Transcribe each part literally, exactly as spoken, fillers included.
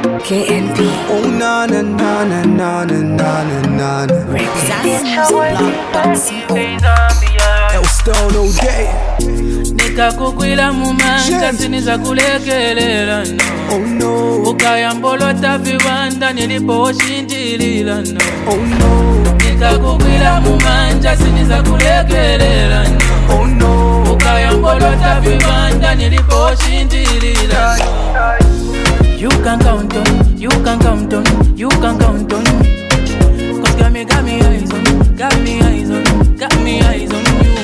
K N P. Oh na na na na na na na na na. El Stone all day. Nikakukwila mumanja siniza kulekelela no. Oh no. Ukayambolota vibanda niliposhintilila no. Oh no. Nikakukwila mumanja siniza kulekelela no. Oh no. Ukayambolota vibanda niliposhintilila no. You can count on, you can count on, you can count on. Cause got me, got me eyes on, got me eyes on, got me eyes on you.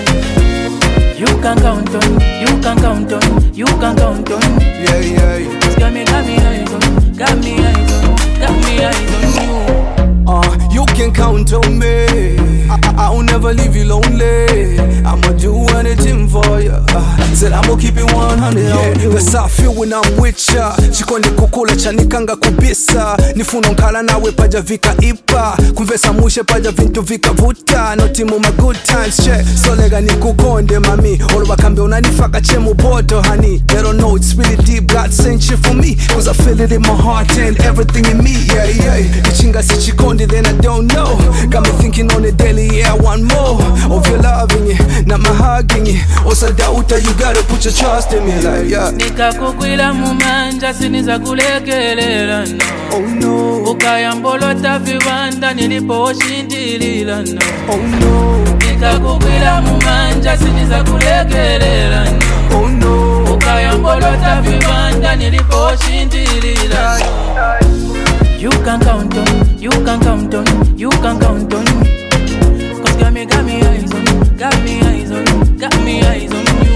You can count on, you can count on, you can count on. Yeah, yeah. Cause got me, got me eyes on, got me eyes on, got me eyes on you. Uh, you can count on me. I, I, I'll never leave you lonely. I'ma do anything for you. Uh, said I'ma keep it one hundred yeah, on you. That's how I feel when I'm with ya. Chikondi kukula chanikanga kubisa. Nifuno nkala nawe paja vika ipa. Kumvesa mushe paja vintu vika vuta. No timu my good times check. So lega ni kukonde mami. Olo bakambe unanifaka chemu boto honey. They don't know it's really deep. God sent shit for me. Cause I feel it in my heart and everything in me. Yeah, yeah. Ichinga si chikondi then I don't know. Got me thinking on the daily, yeah, I want more of your loving it, not my hugging it. Osa dauta, you gotta put your trust in me, like, yeah. Nikakukwila mumanja siniza kulekelela no. Oh no. Ukayambolota vibanda niliposhintilila no. Oh no. Nikakukwila mumanja siniza kulekelela no. Oh no. Ukayambolota vibanda niliposhintilila no. You can count on, you can count on, you can count on. Cause got me, got me eyes on, got me eyes on, got me eyes on you.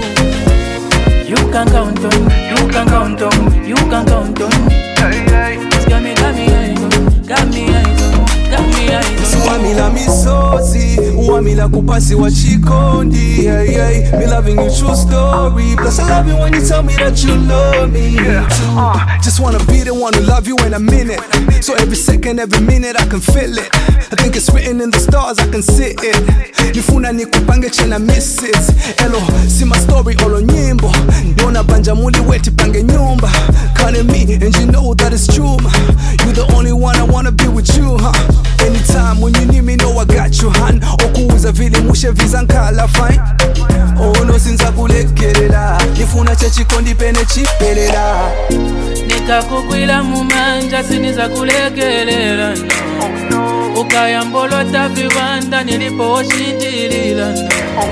You can count on, you can count on, you can count on. Cause got me, got me eyes on, got me eyes on, got me eyes on. Swamila misozi, uamila kupasi wa chikondi. Yeah, yeah. Me loving you true story. Plus I love it when you tell me that you love me yeah. too. Uh, just wanna be the one who love you when I'm in it. So every second, every minute I can feel it. I think it's written in the stars, I can see it. Nifuna nikupange chena misses. Elo, see my story olo nyimbo. Yona banja muli weti pange nyumba. Calling me and you know that it's true. You're the only one I wanna be with you, huh? Anytime when you need me, know I got you, han. Okuuza vile mushe vizankala fine. Oh no, sinza kulekelela. Nifuna chechikondi pene chipelela. Nikakukwila mumanja siniza kulekelela no. Ukayambolota vibanda niliposhintilila no.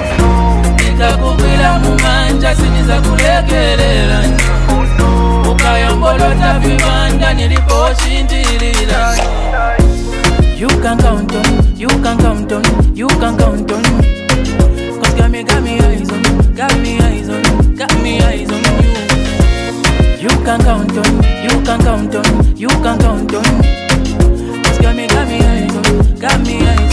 Nikakukwila mumanja siniza kulekelela no. Ukayambolota vibanda niliposhintilila no. You can count on, you can count on, you can count on. Cause got me, got me eyes on, got me eyes on, got me eyes on you. You can count on, you can count on, you can count on. Cause got me, got me eyes on, got me eyes on.